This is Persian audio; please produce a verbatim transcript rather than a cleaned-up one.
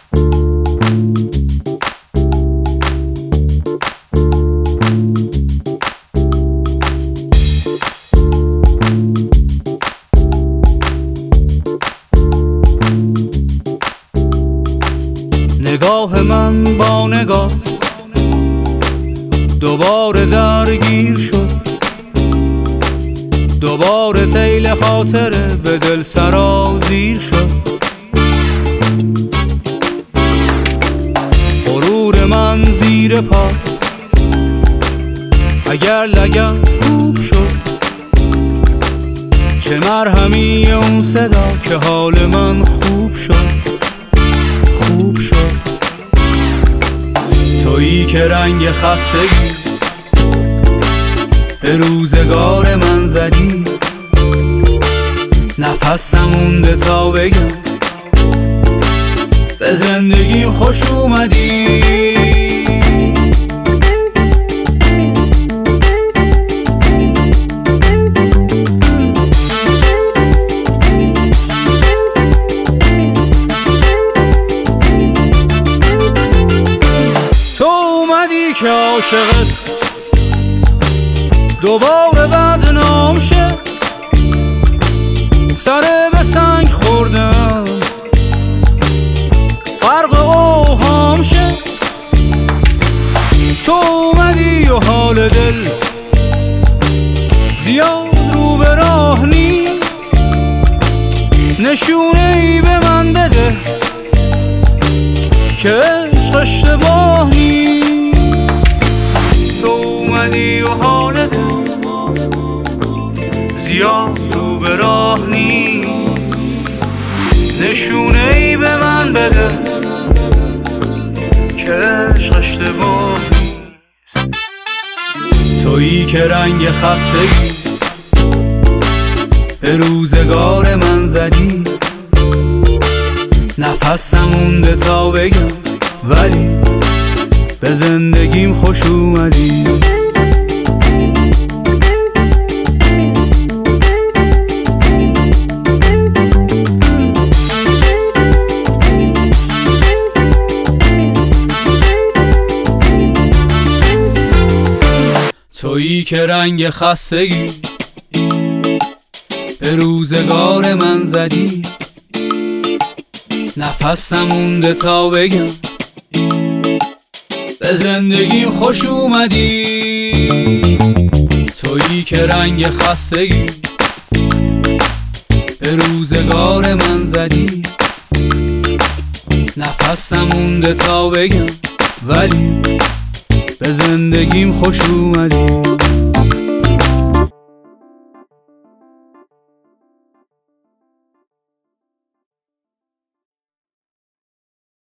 نگاه من با نگاه دوباره درگیر شد، دوباره سیل خاطره به دل سرازیر شد. غرور من زیر پات اگر لگم خوب شد، چه مرهمی اون صدا که حال من خوب شد خوب شد. تویی که رنگ خستگی به روزگار من زدی، نفسم مونده تا بگم به زندگیم خوش اومدی. که عاشقت دوباره بدنام شه، سر به سنگ خوردم غرق اوهام شه. تو اومدی و حال دل زیاد رو به راه نیست، نشونه ای به من بده که عشق اشتباه نیست. اومدی و حالت زیاد رو به راه نیست، نشونه ای به من بده که عشق اشتباه نیست. تویی که رنگ خستگی به روزگار من زدی، نفسم مونده تا بگم ولی به زندگیم خوش اومدی. تویی که رنگ خستگی به روزگار من زدی، نفسم مونده تا بگم به زندگیم خوش اومدی. تویی که رنگ خستگی به روزگار من زدی، نفسم مونده تا بگم ولی به زندگیم خوش اومدی.